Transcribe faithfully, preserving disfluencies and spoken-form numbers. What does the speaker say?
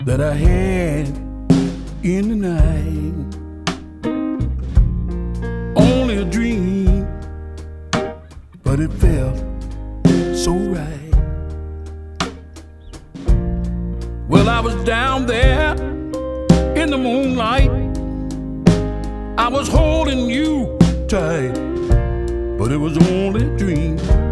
that I had in the night. Only a dream, but it felt so right. Well, I was down there in the moonlight. I was holding you tight, but it was only a dream.